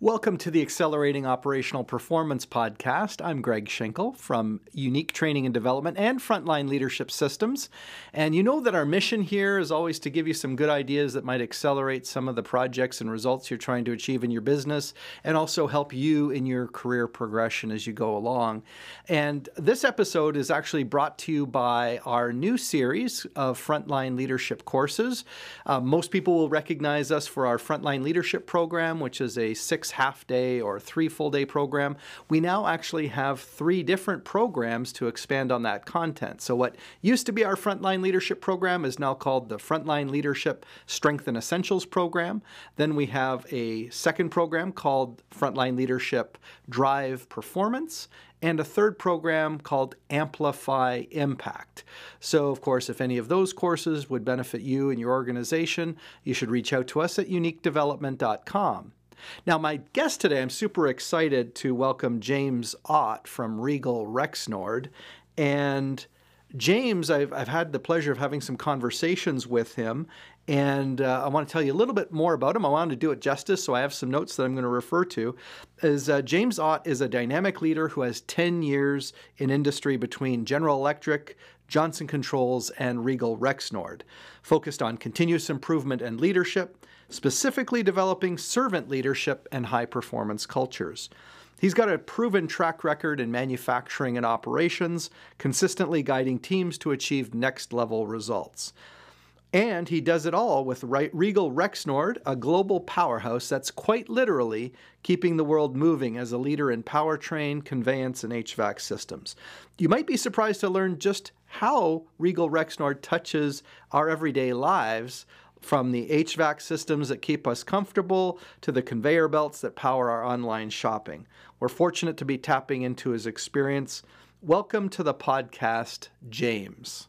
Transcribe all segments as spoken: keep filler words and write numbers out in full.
Welcome to the Accelerating Operational Performance podcast. I'm Greg Schenkel from Unique Training and Development and Frontline Leadership Systems. And you know that our mission here is always to give you some good ideas that might accelerate some of the projects and results you're trying to achieve in your business and also help you in your career progression as you go along. And this episode is actually brought to you by our new series of Frontline Leadership courses. Uh, most people will recognize us for our Frontline Leadership program, which is a six half day or three full day program. We now actually have three different programs to expand on that content. So what used to be our Frontline Leadership program is now called the Frontline Leadership Strength and Essentials program. Then we have a second program called Frontline Leadership Drive Performance, and a third program called Amplify Impact. So, of course, if any of those courses would benefit you and your organization, you should reach out to us at unique development dot com. Now, my guest today, I'm super excited to welcome James Ott from Regal Rexnord. And James, I've, I've had the pleasure of having some conversations with him, and uh, I want to tell you a little bit more about him. I wanted to do it justice, so I have some notes that I'm going to refer to. As uh, James Ott is a dynamic leader who has ten years in industry between General Electric, Johnson Controls, and Regal Rexnord, focused on continuous improvement and leadership, specifically developing servant leadership and high-performance cultures. He's got a proven track record in manufacturing and operations, consistently guiding teams to achieve next-level results. And he does it all with Regal Rexnord, a global powerhouse that's quite literally keeping the world moving as a leader in powertrain, conveyance, and H V A C systems. You might be surprised to learn just how Regal Rexnord touches our everyday lives, from the H V A C systems that keep us comfortable to the conveyor belts that power our online shopping. We're fortunate to be tapping into his experience. Welcome to the podcast, James.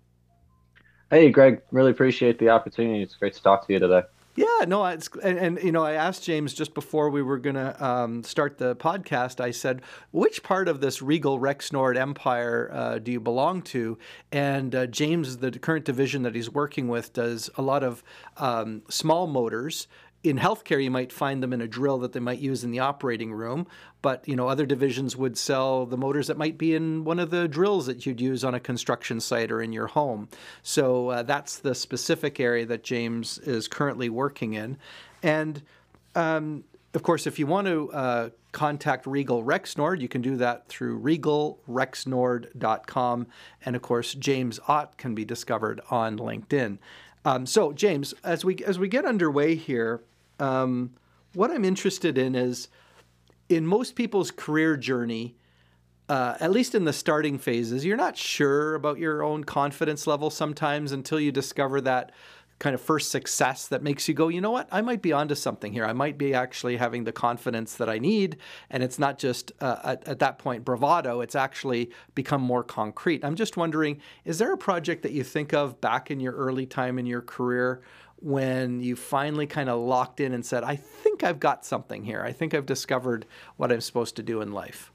Hey, Greg, really appreciate the opportunity. It's great to talk to you today. Yeah, no, it's, and, and you know, I asked James just before we were going to um, start the podcast, I said, which part of this Regal Rexnord empire uh, do you belong to? And uh, James, the current division that he's working with, does a lot of um, small motors. In healthcare, you might find them in a drill that they might use in the operating room, but you know, other divisions would sell the motors that might be in one of the drills that you'd use on a construction site or in your home. So uh, that's the specific area that James is currently working in. And um, of course, if you want to uh, contact Regal Rexnord, you can do that through regal rexnord dot com. And of course, James Ott can be discovered on LinkedIn. Um, so, James, as we as we get underway here, um, what I'm interested in is, in most people's career journey, uh, at least in the starting phases, you're not sure about your own confidence level sometimes until you discover that kind of first success that makes you go, you know what, I might be onto something here. I might be actually having the confidence that I need. And it's not just uh, at, at that point bravado, it's actually become more concrete. I'm just wondering, is there a project that you think of back in your early time in your career when you finally kind of locked in and said, I think I've got something here. I think I've discovered what I'm supposed to do in life?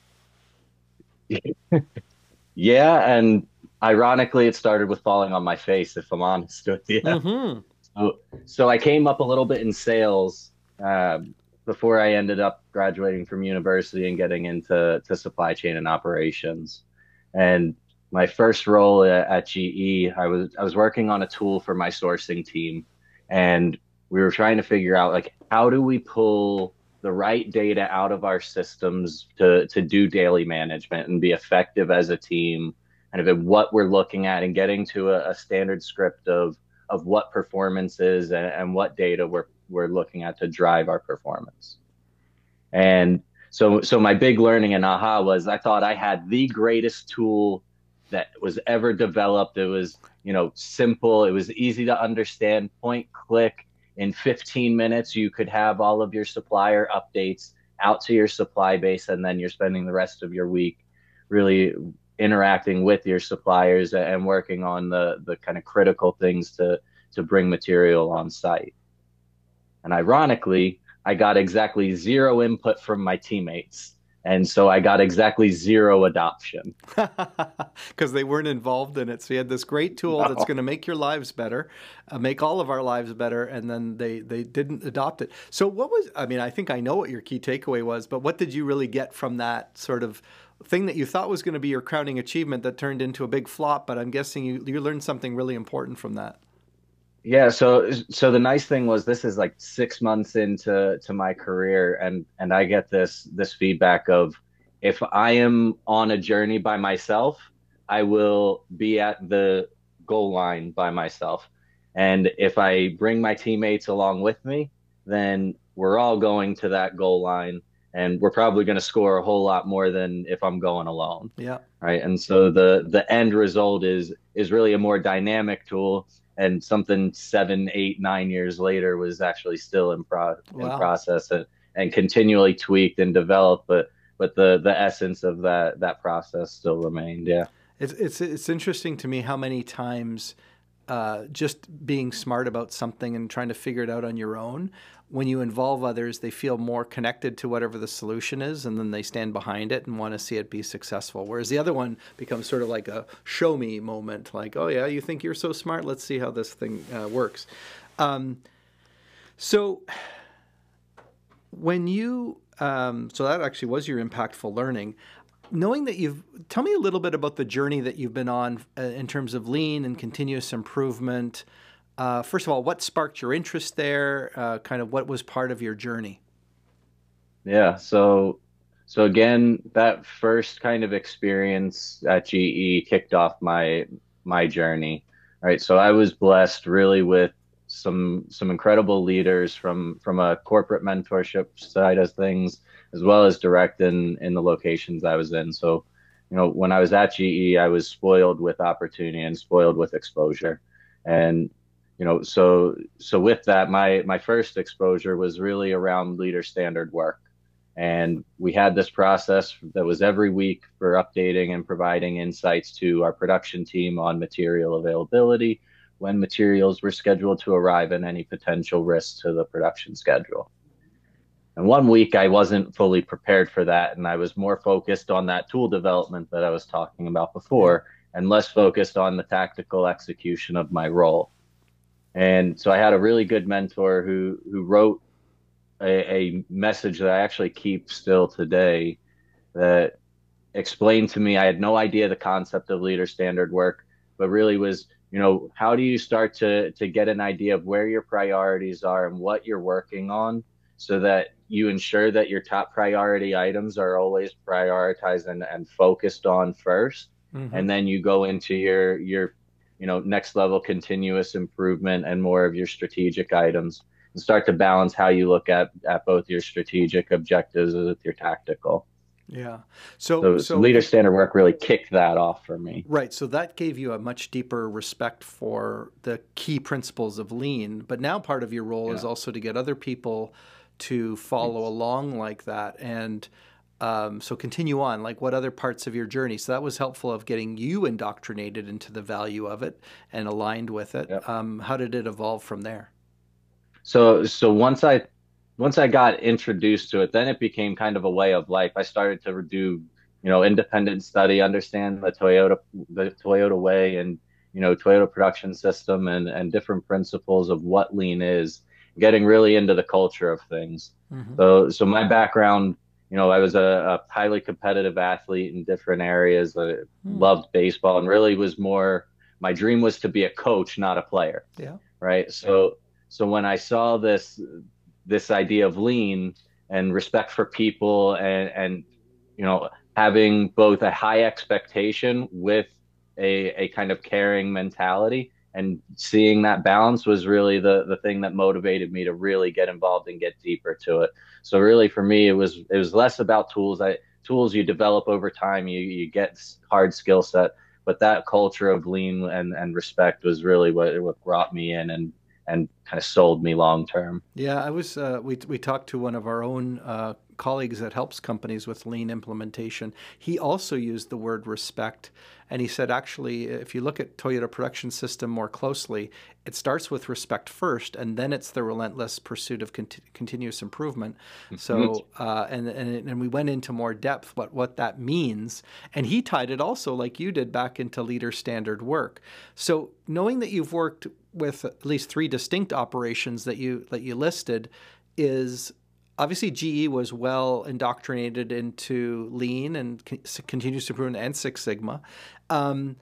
Yeah, and ironically, it started with falling on my face, if I'm honest with you. Mm-hmm. So, so I came up a little bit in sales um, before I ended up graduating from university and getting into to supply chain and operations. And my first role at, at G E, I was I was working on a tool for my sourcing team, and we were trying to figure out, like, how do we pull the right data out of our systems to to do daily management and be effective as a team, kind of what we're looking at, and getting to a, a standard script of of what performance is and, and what data we're we're looking at to drive our performance. And so so my big learning and aha was, I thought I had the greatest tool that was ever developed. It was, you know, simple. It was easy to understand, point, click. In fifteen minutes, you could have all of your supplier updates out to your supply base, and then you're spending the rest of your week really interacting with your suppliers and working on the the kind of critical things to to bring material on site. And ironically, I got exactly zero input from my teammates. And so I got exactly zero adoption. Because they weren't involved in it. So you had this great tool No. that's going to make your lives better, uh, make all of our lives better, and then they they didn't adopt it. So what was, I mean, I think I know what your key takeaway was, but what did you really get from that sort of thing that you thought was going to be your crowning achievement that turned into a big flop? But I'm guessing you, you learned something really important from that. Yeah, so so the nice thing was this is like six months into to my career, and and I get this this feedback of if I am on a journey by myself, I will be at the goal line by myself. And if I bring my teammates along with me, then we're all going to that goal line, and we're probably going to score a whole lot more than if I'm going alone. Yeah. Right. And so the the end result is is really a more dynamic tool, and something seven, eight, nine years later was actually still in pro in Wow. process, and, and continually tweaked and developed, but but the the essence of that that process still remained. Yeah. It's it's it's interesting to me how many times uh, just being smart about something and trying to figure it out on your own, when you involve others, they feel more connected to whatever the solution is, and then they stand behind it and want to see it be successful. Whereas the other one becomes sort of like a show me moment, like, oh yeah, you think you're so smart? Let's see how this thing uh, works. Um, so when you, um, so that actually was your impactful learning. Knowing that you've, tell me a little bit about the journey that you've been on uh, in terms of lean and continuous improvement. Uh, first of all, what sparked your interest there? Uh, kind of what was part of your journey? Yeah. So so again, that first kind of experience at G E kicked off my my journey. Right. So I was blessed really with some some incredible leaders from from a corporate mentorship side of things, as well as direct in in the locations I was in. So, you know, when I was at G E, I was spoiled with opportunity and spoiled with exposure. And you know, so so with that, my my first exposure was really around leader standard work. And we had this process that was every week for updating and providing insights to our production team on material availability, when materials were scheduled to arrive, and any potential risks to the production schedule. And one week I wasn't fully prepared for that, and I was more focused on that tool development that I was talking about Yeah. before, and less focused on the tactical execution of my role. And so I had a really good mentor who who wrote a, a message that I actually keep still today, that explained to me. I had no idea the concept of leader standard work, but really was, you know, how do you start to to get an idea of where your priorities are and what you're working on, so that you ensure that your top priority items are always prioritized and, and focused on first. Hmm. And then you go into your your you know next level continuous improvement and more of your strategic items, and start to balance how you look at at both your strategic objectives with your tactical. Yeah. So, So, so so leader standard work really kicked that off for me. right. So that gave you a much deeper respect for the key principles of lean. But now part of your role is Yeah. also to get other people to follow Yes. along like that. And um, so continue on, like what other parts of your journey? So that was helpful of getting you indoctrinated into the value of it and aligned with it. Yep. Um, how did it evolve from there? So, so once I once I got introduced to it, then it became kind of a way of life. I started to do, you know, independent study, understand the Toyota the Toyota way, and you know, Toyota production system, and and different principles of what lean is, getting really into the culture of things. Hmm. So, so my background, you know, I was a, a highly competitive athlete in different areas. I Hmm. loved baseball, and really was more, my dream was to be a coach, not a player, Yeah. right? So, so when I saw this this idea of lean and respect for people, and and you know, having both a high expectation with a a kind of caring mentality, and seeing that balance, was really the the thing that motivated me to really get involved and get deeper to it. So really for me, it was it was less about tools. I tools you develop over time, you you get hard skill set, but that culture of lean and and respect was really what what brought me in, and and kind of sold me long term. Yeah, I was. Uh, we we talked to one of our own uh, colleagues that helps companies with lean implementation, he also used the word respect. And he said, actually, if you look at Toyota Production System more closely, it starts with respect first, and then it's the relentless pursuit of cont- continuous improvement. Mm-hmm. So, uh, and, and and we went into more depth what what that means, and he tied it also, like you did, back into leader standard work. So, knowing that you've worked with at least three distinct operations that you that you listed, is obviously G E was well indoctrinated into lean and continuous improvement and Six Sigma. Um,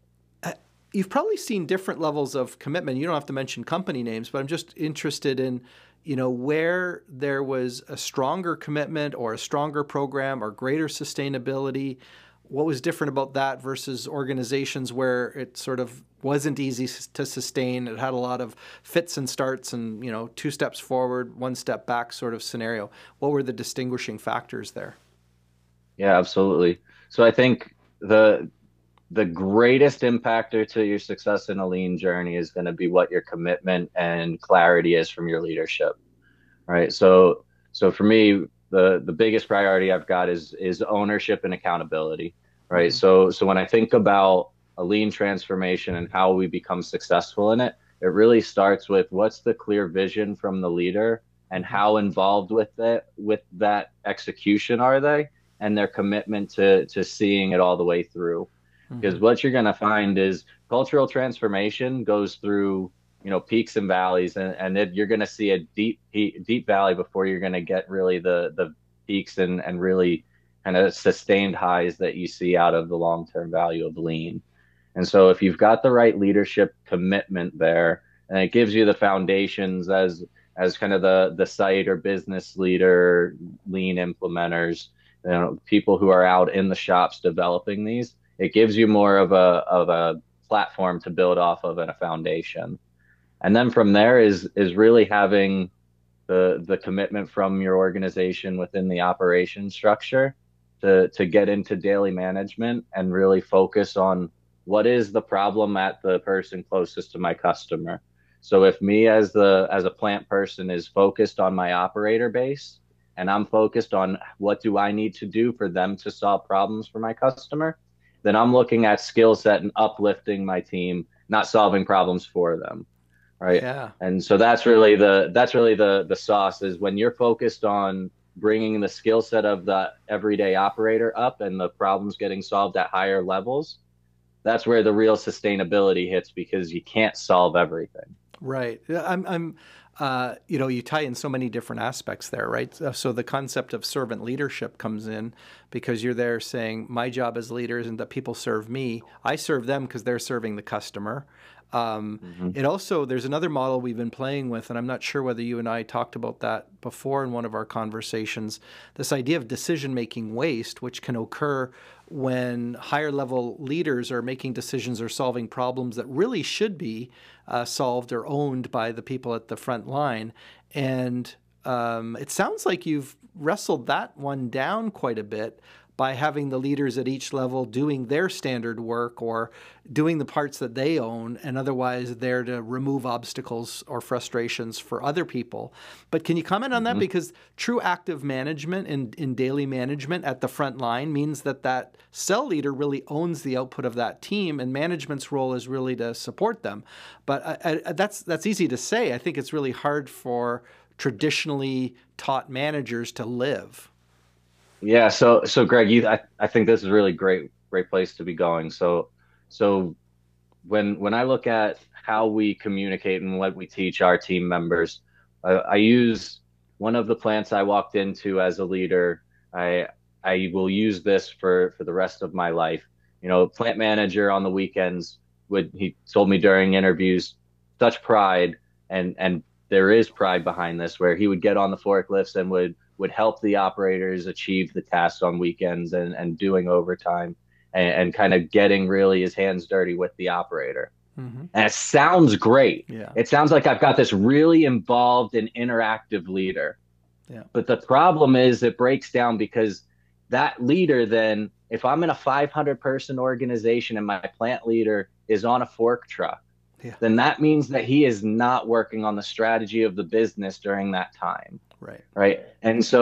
you've probably seen different levels of commitment. You don't have to mention company names, but I'm just interested in, you know, where there was a stronger commitment or a stronger program or greater sustainability. What was different about that versus organizations where it sort of wasn't easy to sustain? It had a lot of fits and starts and, you know, two steps forward, one step back sort of scenario. What were the distinguishing factors there? Yeah, absolutely. So I think the the greatest impactor to your success in a lean journey is going to be what your commitment and clarity is from your leadership, right? So so for me, the the biggest priority I've got is is ownership and accountability, right? Mm-hmm. So so when I think about a lean transformation and how we become successful in it, it really starts with what's the clear vision from the leader and how involved with it with that execution are they, and their commitment to to seeing it all the way through. Because mm-hmm. what you're going to find is cultural transformation goes through, you know, peaks and valleys, and, and it, you're going to see a deep, deep valley before you're going to get really the, the peaks and, and really kind of sustained highs that you see out of the long-term value of lean. And so if you've got the right leadership commitment there, and it gives you the foundations as, as kind of the, the site or business leader, lean implementers, you know, people who are out in the shops developing these, it gives you more of a of a platform to build off of and a foundation. And then from there is is really having the the commitment from your organization within the operation structure to to get into daily management and really focus on what is the problem at the person closest to my customer. So if me as the as a plant person is focused on my operator base and I'm focused on what do I need to do for them to solve problems for my customer, then I'm looking at skill set and uplifting my team, not solving problems for them, right? Yeah. And so that's really the that's really the the sauce is when you're focused on bringing the skill set of the everyday operator up and the problems getting solved at higher levels. That's where the real sustainability hits, because you can't solve everything. Right. I'm. I'm Uh, you know, you tie in so many different aspects there, right? So the concept of servant leadership comes in because you're there saying, my job as leader isn't that people serve me. I serve them because they're serving the customer. Um, mm-hmm. It also, there's another model we've been playing with, and I'm not sure whether you and I talked about that before in one of our conversations, this idea of decision-making waste, which can occur when higher level leaders are making decisions or solving problems that really should be uh, solved or owned by the people at the front line. And um, it sounds like you've wrestled that one down quite a bit by having the leaders at each level doing their standard work or doing the parts that they own, and otherwise there to remove obstacles or frustrations for other people. But can you comment on mm-hmm. that? Because true active management in, in daily management at the front line means that that cell leader really owns the output of that team, and management's role is really to support them. But I, I, that's that's easy to say. I think it's really hard for traditionally taught managers to live. Yeah, so so Greg, you, I, I think this is a really great great place to be going. So so when when I look at how we communicate and what we teach our team members, I, I use one of the plants I walked into as a leader. I I will use this for for the rest of my life. You know, plant manager on the weekends would he told me during interviews, such pride, and and there is pride behind this, where he would get on the forklifts and would would help the operators achieve the tasks on weekends and, and doing overtime and, and kind of getting really his hands dirty with the operator. Mm-hmm. And it sounds great. Yeah. It sounds like I've got this really involved and interactive leader. Yeah. But the problem is it breaks down because that leader then, if I'm in a five hundred person organization and my plant leader is on a fork truck, yeah. then that means that he is not working on the strategy of the business during that time. Right. Right. And so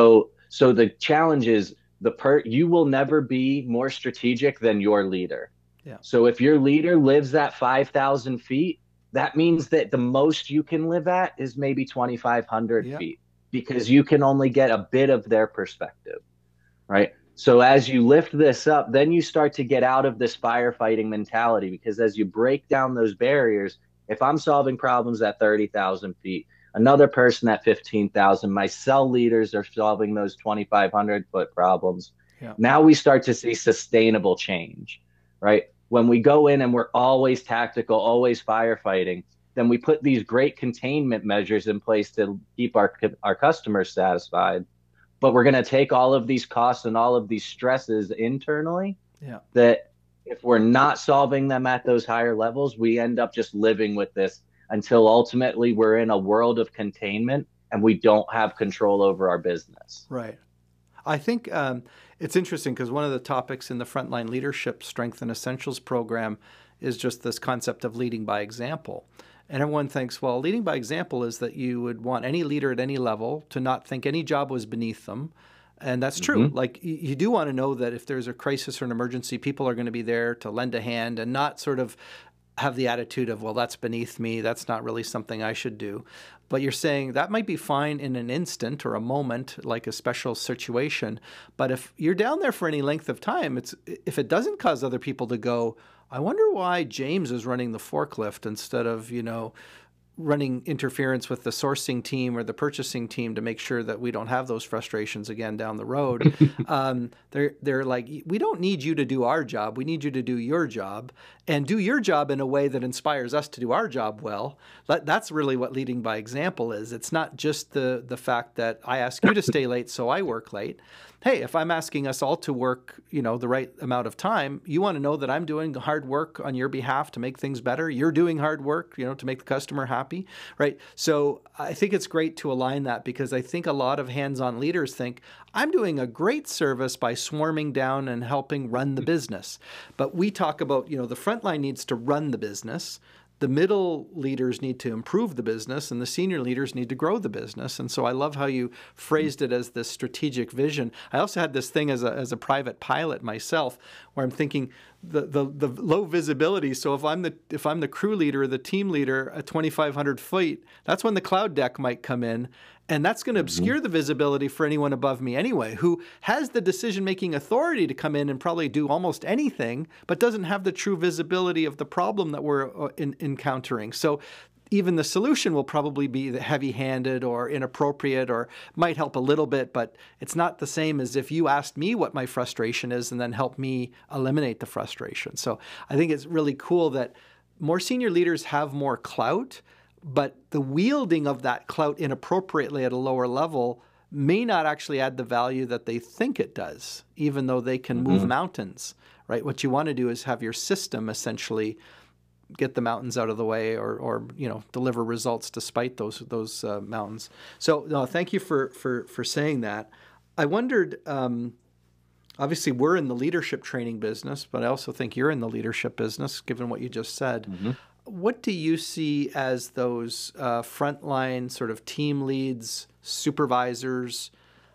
So the challenge is the per you will never be more strategic than your leader. Yeah. So if your leader lives at five thousand feet, that means that the most you can live at is maybe twenty-five hundred Yeah. feet because you can only get a bit of their perspective, right? So as you lift this up, then you start to get out of this firefighting mentality because as you break down those barriers, if I'm solving problems at thirty thousand feet, another person at fifteen thousand, my cell leaders are solving those twenty-five hundred foot problems. Yeah. Now we start to see sustainable change, right? When we go in and we're always tactical, always firefighting, then we put these great containment measures in place to keep our, our customers satisfied. But we're going to take all of these costs and all of these stresses internally Yeah. that if we're not solving them at those higher levels, we end up just living with this until ultimately we're in a world of containment and we don't have control over our business. Right. I think um, it's interesting because one of the topics in the Frontline Leadership Strength and Essentials program is just this concept of leading by example. And everyone thinks, well, leading by example is that you would want any leader at any level to not think any job was beneath them. And that's true. Mm-hmm. Like you do want to know that if there's a crisis or an emergency, people are going to be there to lend a hand and not sort of have the attitude of, well, that's beneath me. That's not really something I should do. But you're saying that might be fine in an instant or a moment, like a special situation. But if you're down there for any length of time, it's if it doesn't cause other people to go, I wonder why James is running the forklift instead of, you know, running interference with the sourcing team or the purchasing team to make sure that we don't have those frustrations again down the road. um, they're they're like, we don't need you to do our job. We need you to do your job and do your job in a way that inspires us to do our job well. That, that's really what leading by example is. It's not just the the fact that I ask you to stay late, so I work late. Hey, if I'm asking us all to work, you know, the right amount of time, you want to know that I'm doing hard work on your behalf to make things better. You're doing hard work, you know, to make the customer happy, right? So I think it's great to align that because I think a lot of hands-on leaders think, I'm doing a great service by swarming down and helping run the business. But we talk about, you know, the frontline needs to run the business. The middle leaders need to improve the business and the senior leaders need to grow the business. And so I love how you phrased it as this strategic vision. I also had this thing as a, as a private pilot myself where I'm thinking the, the, the low visibility. So if I'm the if I'm the crew leader or the team leader at twenty-five hundred feet, that's when the cloud deck might come in. And that's going to obscure mm-hmm. the visibility for anyone above me anyway, who has the decision-making authority to come in and probably do almost anything, but doesn't have the true visibility of the problem that we're uh, in, encountering. So even the solution will probably be heavy-handed or inappropriate or might help a little bit, but it's not the same as if you asked me what my frustration is and then help me eliminate the frustration. So I think it's really cool that more senior leaders have more clout, but the wielding of that clout inappropriately at a lower level may not actually add the value that they think it does, even though they can mm-hmm. move mountains, right? What you want to do is have your system essentially get the mountains out of the way or, or you know, deliver results despite those those uh, mountains. So no, thank you for, for, for saying that. I wondered, um, obviously we're in the leadership training business, but I also think you're in the leadership business, given what you just said. Mm-hmm. What do you see as those uh, frontline sort of team leads, supervisors?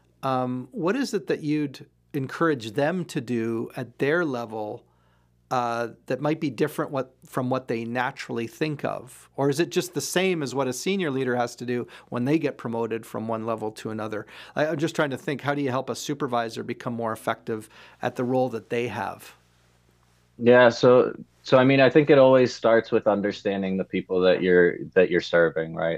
Um, what is it that you'd encourage them to do at their level uh, that might be different what, from what they naturally think of? Or is it just the same as what a senior leader has to do when they get promoted from one level to another? I, I'm just trying to think, how do you help a supervisor become more effective at the role that they have? Yeah, so so I mean, I think it always starts with understanding the people that you're that you're serving, right?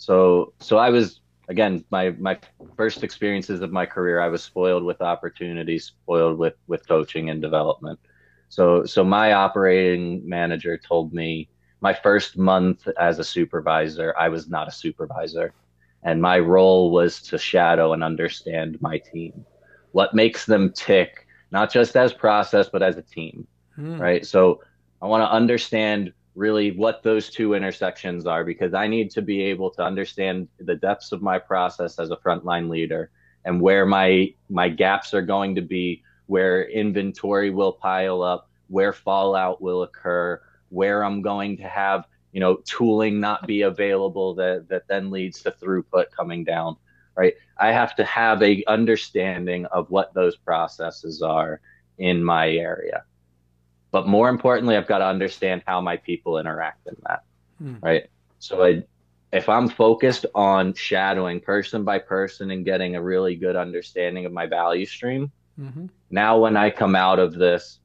So so I was again, my my first experiences of my career, I was spoiled with opportunities, spoiled with with coaching and development. So so my operating manager told me my first month as a supervisor, I was not a supervisor, and my role was to shadow and understand my team. What makes them tick, not just as process, but as a team. Hmm. Right. So I want to understand really what those two intersections are, because I need to be able to understand the depths of my process as a frontline leader and where my my gaps are going to be, where inventory will pile up, where fallout will occur, where I'm going to have, you know, tooling not be available that that then leads to throughput coming down. right? I have to have a understanding of what those processes are in my area. But more importantly, I've got to understand how my people interact in that, Hmm. right? So I, if I'm focused on shadowing person by person and getting a really good understanding of my value stream, Mm-hmm. now when I come out of this,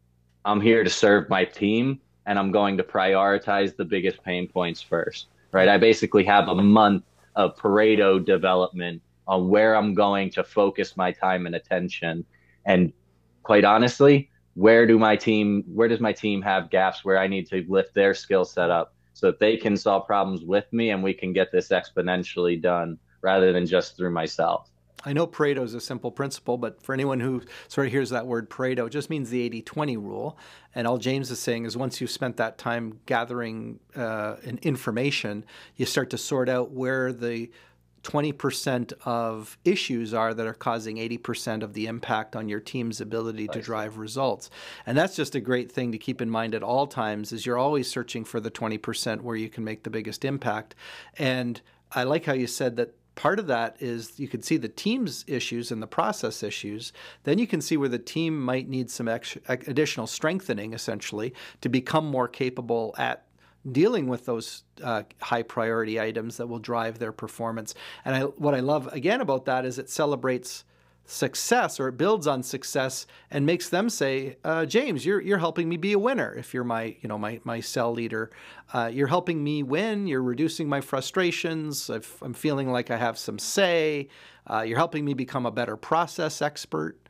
I'm here to serve my team and I'm going to prioritize the biggest pain points first, right? Yeah. I basically have a month of Pareto development on where I'm going to focus my time and attention. And quite honestly, where do my team, where does my team have gaps where I need to lift their skill set up so that they can solve problems with me and we can get this exponentially done rather than just through myself. I know Pareto is a simple principle, but for anyone who sort of hears that word Pareto, it just means the eighty twenty rule. And all James is saying is once you've spent that time gathering uh, information, you start to sort out where the twenty percent of issues are that are causing eighty percent of the impact on your team's ability to drive results. And that's just a great thing to keep in mind at all times is you're always searching for the twenty percent where you can make the biggest impact. And I like how you said that part of that is you can see the team's issues and the process issues. Then you can see where the team might need some extra, additional strengthening, essentially, to become more capable at dealing with those uh, high priority items that will drive their performance. And I, what I love, again, about that is it celebrates success, or it builds on success and makes them say, uh, James, you're you're helping me be a winner. If you're my you know my my cell leader, uh, you're helping me win. You're reducing my frustrations. I've, I'm feeling like I have some say. Uh, you're helping me become a better process expert,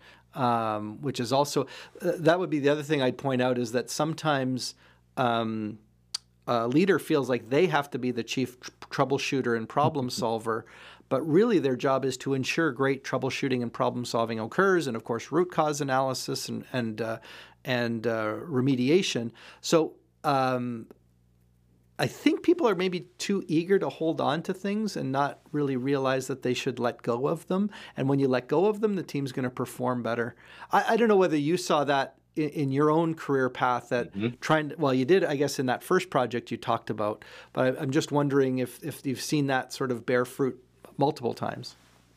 um, which is also uh, that would be the other thing I'd point out is that sometimes. Um, A leader feels like they have to be the chief tr- troubleshooter and problem solver, but really their job is to ensure great troubleshooting and problem solving occurs, and of course root cause analysis and and uh, and uh, remediation. So um, I think people are maybe too eager to hold on to things and not really realize that they should let go of them. And when you let go of them, the team's going to perform better. I, I don't know whether you saw that in your own career path that Mm-hmm. trying to, well, you did, I guess, in that first project you talked about, but I'm just wondering if, if you've seen that sort of bear fruit multiple times.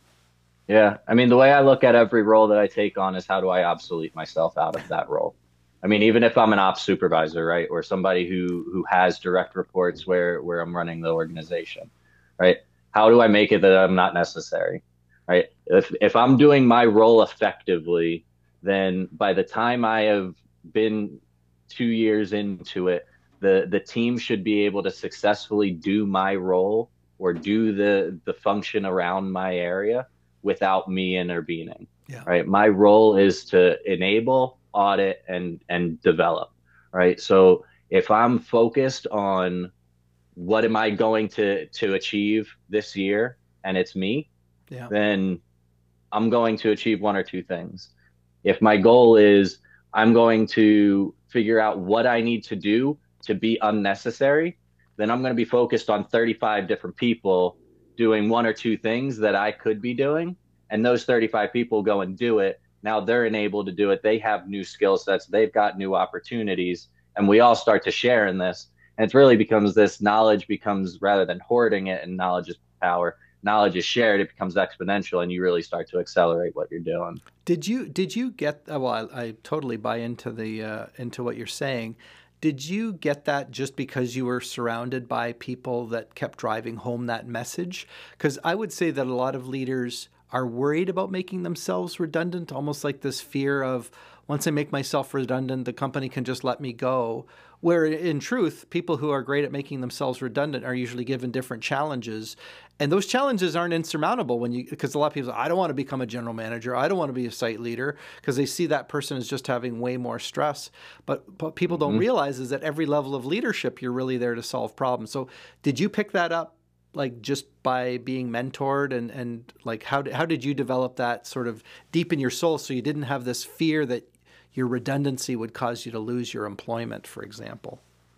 Yeah. I mean, the way I look at every role that I take on is how do I obsolete myself out of that role? I mean, even if I'm an ops supervisor, right, or somebody who who has direct reports where where I'm running the organization, right? How do I make it that I'm not necessary, right? If if I'm doing my role effectively, then by the time I have been two years into it, the the team should be able to successfully do my role or do the the function around my area without me intervening. Yeah. Right. My role is to enable, audit, and and develop. Right. So if I'm focused on what am I going to to achieve this year and it's me, Yeah. then I'm going to achieve one or two things. If my goal is I'm going to figure out what I need to do to be unnecessary, then I'm going to be focused on thirty-five different people doing one or two things that I could be doing. And those thirty-five people go and do it. Now they're enabled to do it. They have new skill sets. They've got new opportunities. And we all start to share in this. And it really becomes this knowledge becomes, rather than hoarding it and knowledge is power, knowledge is shared, it becomes exponential and you really start to accelerate what you're doing. Did you did you get uh, well I, I totally buy into the uh, into what you're saying. Did you get that just because you were surrounded by people that kept driving home that message? Because I would say that a lot of leaders are worried about making themselves redundant, almost like this fear of once I make myself redundant, the company can just let me go. Where in truth, people who are great at making themselves redundant are usually given different challenges. And those challenges aren't insurmountable when you, because a lot of people say, I don't want to become a general manager. I don't want to be a site leader because they see that person as just having way more stress. But what people don't Mm-hmm. realize is that every level of leadership, you're really there to solve problems. So did you pick that up like just by being mentored and, and like how did, how did you develop that sort of deep in your soul so you didn't have this fear that your redundancy would cause you to lose your employment, for example?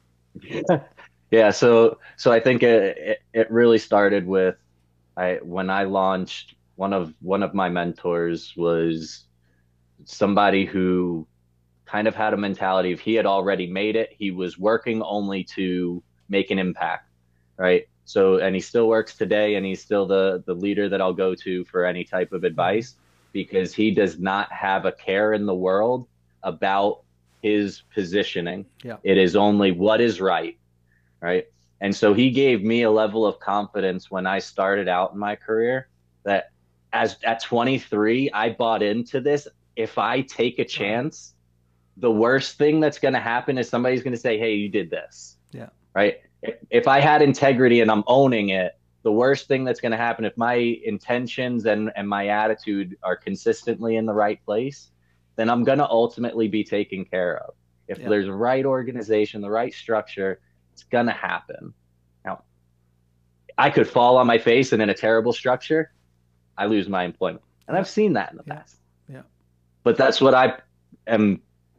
Yeah, so so I think it, it it really started with I when I launched one of one of my mentors was somebody who kind of had a mentality of he had already made it. He was working only to make an impact, right? So, and he still works today, and he's still the the leader that I'll go to for any type of advice because he does not have a care in the world about his positioning. Yeah. It is only what is right, right? And so he gave me a level of confidence when I started out in my career that as at twenty-three, I bought into this. If I take a chance, the worst thing that's going to happen is somebody's going to say, "Hey, you did this." Yeah. Right? If, if I had integrity and I'm owning it, the worst thing that's going to happen if my intentions and, and my attitude are consistently in the right place, then I'm going to ultimately be taken care of. If Yeah. there's the right organization, the right structure, it's going to happen. Now, I could fall on my face and in a terrible structure, I lose my employment. And Yeah. I've seen that in the Yeah. past. Yeah. But that's what I am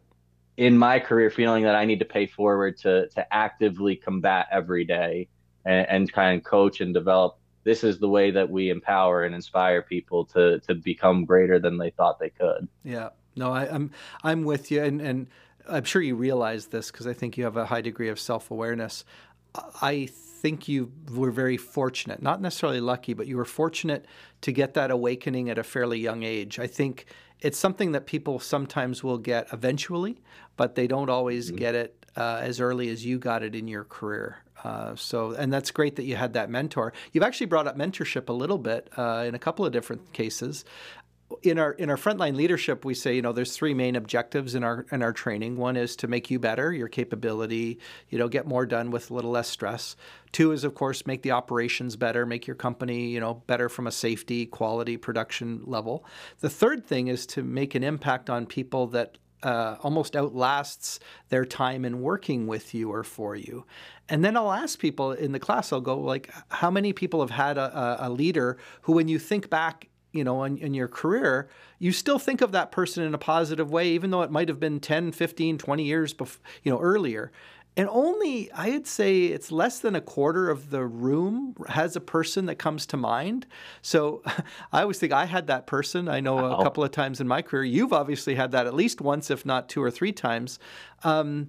in my career feeling that I need to pay forward to to actively combat every day and, and kind of coach and develop. This is the way that we empower and inspire people to to become greater than they thought they could. Yeah. No, I, I'm I'm with you, and and I'm sure you realize this because I think you have a high degree of self-awareness. I think you were very fortunate, not necessarily lucky, but you were fortunate to get that awakening at a fairly young age. I think it's something that people sometimes will get eventually, but they don't always Mm-hmm. get it uh, as early as you got it in your career. Uh, so, and that's great that you had that mentor. You've actually brought up mentorship a little bit uh, in a couple of different cases. In our in our frontline leadership, we say, you know, there's three main objectives in our in our training. One is to make you better, your capability, you know, get more done with a little less stress. Two is, of course, make the operations better, make your company, you know, better from a safety, quality, production level. The third thing is to make an impact on people that uh, almost outlasts their time in working with you or for you. And then I'll ask people in the class, I'll go like, how many people have had a, a leader who, when you think back, you know, in, in your career, you still think of that person in a positive way, even though it might have been ten, fifteen, twenty years before, you know, earlier. And only, I'd say it's less than a quarter of the room has a person that comes to mind. So I always think I had that person. I know a Wow. couple of times in my career. You've obviously had that at least once, if not two or three times. Um,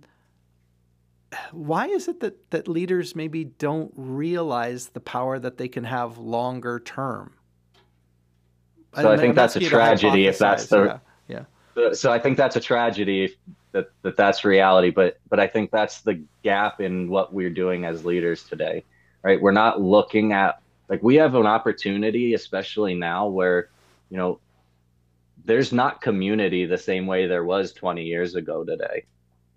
why is it that, that leaders maybe don't realize the power that they can have longer term? So I'm, I think I'm that's a asking you to tragedy if that's hypothesize. the Yeah, so I think that's a tragedy if that, that that's reality, but but I think that's the gap in what we're doing as leaders today, right? We're not looking at like we have an opportunity, especially now where, you know, there's not community the same way there was twenty years ago today.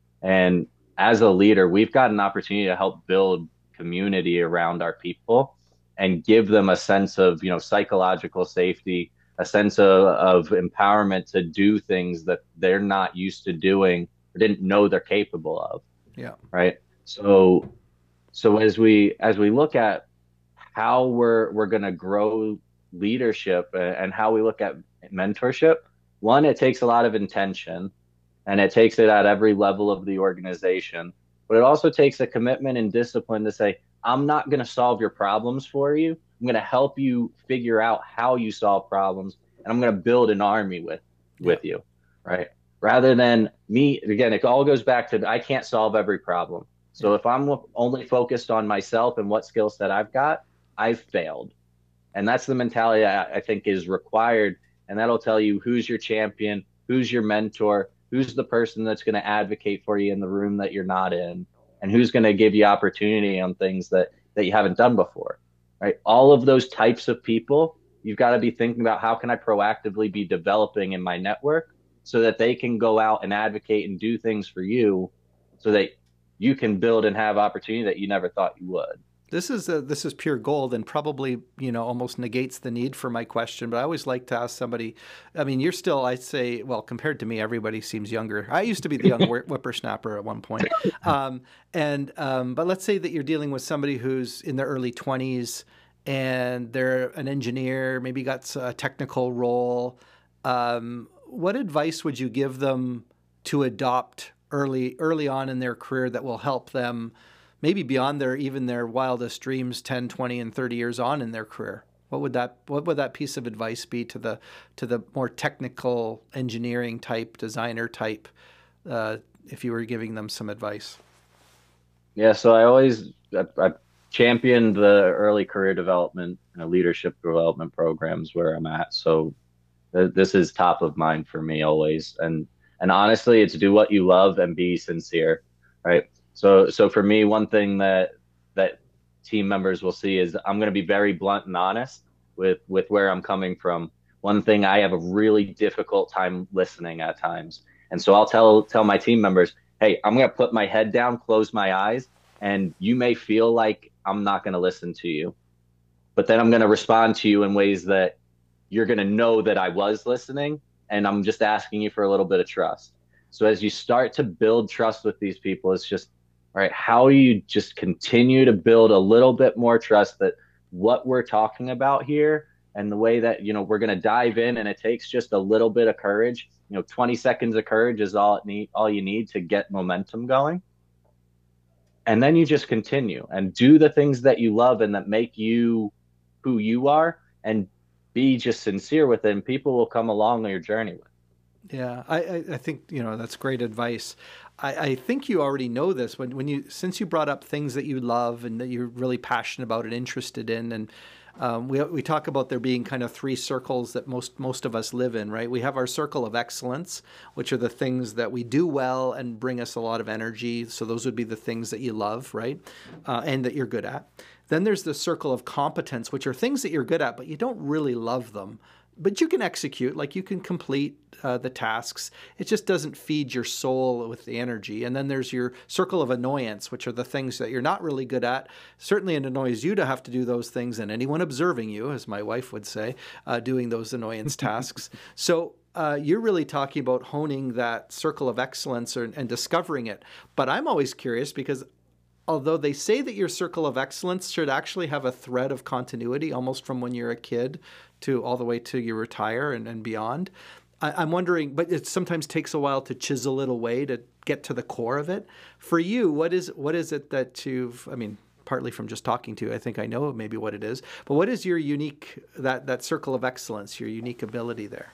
And as a leader, we've got an opportunity to help build community around our people and give them a sense of, you know, psychological safety, a sense of, of empowerment to do things that they're not used to doing or didn't know they're capable of. yeah, Right. So so as we as we look at how we're we're going to grow leadership and how we look at mentorship, one, it takes a lot of intention and it takes it at every level of the organization. But it also takes a commitment and discipline to say, I'm not going to solve your problems for you. I'm going to help you figure out how you solve problems, and I'm going to build an army with with yeah, you, right? Rather than me, again, it all goes back to I can't solve every problem. So yeah, if I'm only focused on myself and what skill set I've got, I've failed. And that's the mentality I, I think is required. And that'll tell you who's your champion, who's your mentor, who's the person that's going to advocate for you in the room that you're not in, and who's going to give you opportunity on things that, that you haven't done before, right? All of those types of people, you've got to be thinking about how can I proactively be developing in my network so that they can go out and advocate and do things for you so that you can build and have opportunity that you never thought you would. This is a, this is pure gold, and probably, you know, almost negates the need for my question. But I always like to ask somebody. I mean, you're still, I'd say, well, compared to me, everybody seems younger. I used to be the young whippersnapper at one point, um, and um, but let's say that you're dealing with somebody who's in their early twenties, and they're an engineer, maybe got a technical role. Um, what advice would you give them to adopt early early on in their career that will help them? Maybe beyond their even their wildest dreams ten, twenty, and thirty years on in their career. What would that what would that piece of advice be to the to the more technical engineering type, designer type, uh, if you were giving them some advice? Yeah, so I always I, I championed the early career development and leadership development programs where I'm at. So th this is top of mind for me always. And and honestly, it's do what you love and be sincere, right? So so for me, one thing that that team members will see is I'm going to be very blunt and honest with with where I'm coming from. One thing, I have a really difficult time listening at times. And so I'll tell tell my team members, "Hey, I'm going to put my head down, close my eyes, and you may feel like I'm not going to listen to you, but then I'm going to respond to you in ways that you're going to know that I was listening, and I'm just asking you for a little bit of trust." So as you start to build trust with these people, it's just, all right, how do you just continue to build a little bit more trust that what we're talking about here and the way that, you know, we're going to dive in, and it takes just a little bit of courage. You know, twenty seconds of courage is all it need, all you need to get momentum going. And then you just continue and do the things that you love and that make you who you are, and be just sincere with it, and people will come along on your journey with. Yeah, I, I I think, you know, that's great advice. I, I think you already know this when, when you, since you brought up things that you love and that you're really passionate about and interested in, and um, we we talk about there being kind of three circles that most most of us live in, right? We have our circle of excellence, which are the things that we do well and bring us a lot of energy. So those would be the things that you love, right, uh, and that you're good at. Then there's the circle of competence, which are things that you're good at, but you don't really love them, but you can execute, like you can complete uh, the tasks. It just doesn't feed your soul with the energy. And then there's your circle of annoyance, which are the things that you're not really good at. Certainly it annoys you to have to do those things, and anyone observing you, as my wife would say, uh, doing those annoyance tasks. So uh, you're really talking about honing that circle of excellence, or, and discovering it. But I'm always curious because although they say that your circle of excellence should actually have a thread of continuity almost from when you're a kid to all the way to you retire and, and beyond, I, I'm wondering, but it sometimes takes a while to chisel it away to get to the core of it. For you, what is what is it that you've, I mean, partly from just talking to you, I think I know maybe what it is, but what is your unique, that, that circle of excellence, your unique ability there?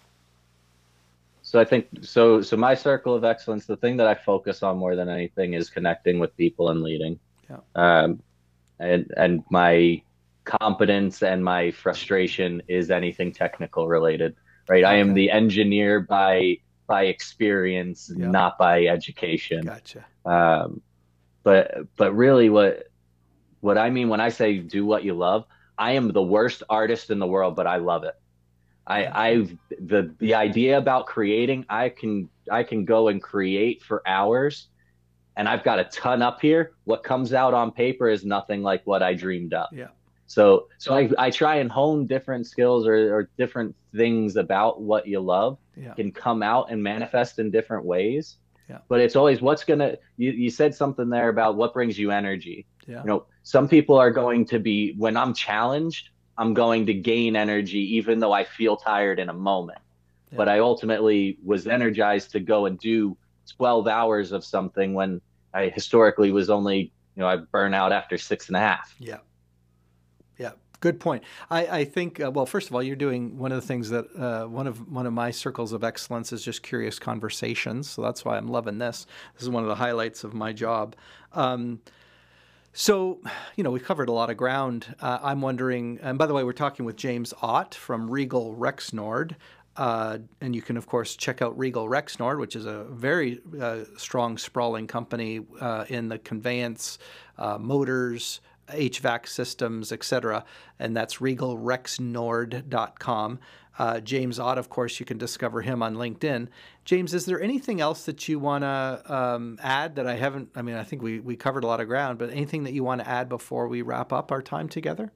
So I think so. So my circle of excellence, the thing that I focus on more than anything is connecting with people and leading. Yeah. Um, and and my competence and my frustration is anything technical related, right? I am Okay. the engineer by by experience, Yeah. not by education. Gotcha. Um, but but really, what what I mean when I say do what you love, I am the worst artist in the world, but I love it. I Yeah. I've the the idea about creating, I can I can go and create for hours, and I've got a ton up here. What comes out on paper is nothing like what I dreamed up. Yeah. So so I I try and hone different skills, or, or different things about what you love Yeah. can come out and manifest in different ways. Yeah. But it's always what's gonna, you, you said something there about what brings you energy. Yeah. You know, some people are going to be, when I'm challenged, I'm going to gain energy even though I feel tired in a moment. Yeah. But I ultimately was energized to go and do twelve hours of something when I historically was only, you know, I burn out after six and a half. Yeah. Yeah. Good point. I, I think, uh, well, first of all, you're doing one of the things that uh, one of one of my circles of excellence is just curious conversations. So that's why I'm loving this. This is one of the highlights of my job. Um, So, you know, we covered a lot of ground. Uh, I'm wondering, and by the way, we're talking with James Ott from Regal Rexnord. Uh, and you can, of course, check out Regal Rexnord, which is a very uh, strong, sprawling company uh, in the conveyance, uh, motors, H V A C systems, et cetera. And that's regal rexnord dot com. Uh, James Ott, of course, you can discover him on LinkedIn. James, is there anything else that you want to um, add that I haven't? I mean, I think we, we covered a lot of ground, but anything that you want to add before we wrap up our time together?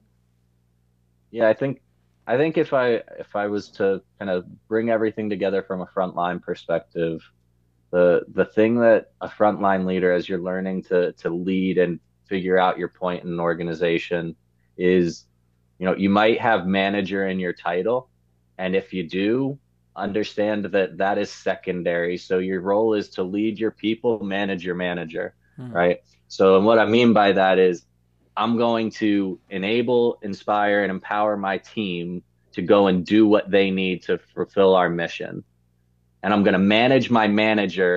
Yeah, I think I think if I if I was to kind of bring everything together from a frontline perspective, the the thing that a frontline leader, as you're learning to to lead and figure out your point in an organization, is, you know, you might have manager in your title, and if you do, understand that that is secondary. So your role is to lead your people, manage your manager, Hmm. right? So, and what I mean by that is I'm going to enable, inspire, and empower my team to go and do what they need to fulfill our mission. And I'm going to manage my manager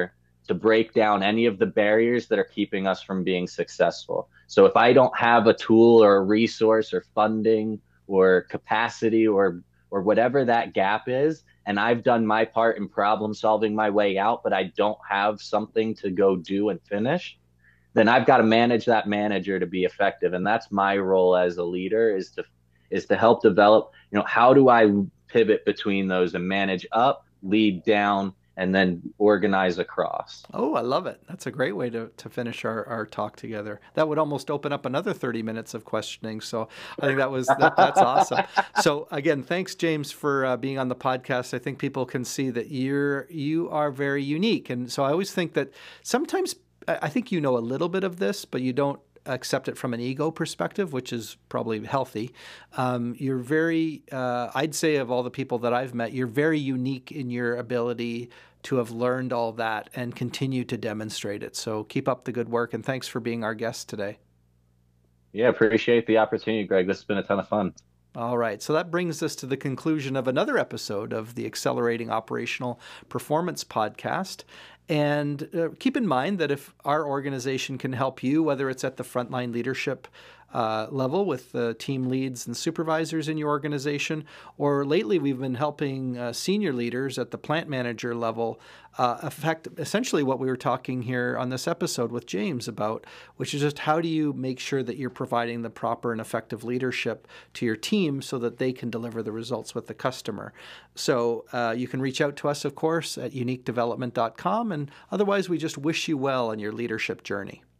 to break down any of the barriers that are keeping us from being successful. So if I don't have a tool or a resource or funding or capacity or or whatever that gap is, and I've done my part in problem solving my way out, but I don't have something to go do and finish, then I've got to manage that manager to be effective. And that's my role as a leader, is to is to help develop, you know, how do I pivot between those and manage up, lead down, and then organize across. Oh, I love it. That's a great way to, to finish our, our talk together. That would almost open up another thirty minutes of questioning. So I think that was that, that's awesome. So again, thanks, James, for uh, being on the podcast. I think people can see that you're you are very unique. And so I always think that sometimes I think you know a little bit of this, but you don't accept it from an ego perspective, which is probably healthy. Um, you're very, uh, I'd say of all the people that I've met, you're very unique in your ability to have learned all that and continue to demonstrate it. So keep up the good work, and thanks for being our guest today. Yeah, appreciate the opportunity, Greg. This has been a ton of fun. All right. So that brings us to the conclusion of another episode of the Accelerating Operational Performance podcast. And uh, keep in mind that if our organization can help you, whether it's at the frontline leadership uh, level with the team leads and supervisors in your organization, or lately we've been helping uh, senior leaders at the plant manager level uh, affect essentially what we were talking here on this episode with James about, which is just how do you make sure that you're providing the proper and effective leadership to your team so that they can deliver the results with the customer. So uh, you can reach out to us, of course, at unique development dot com, and otherwise we just wish you well on your leadership journey.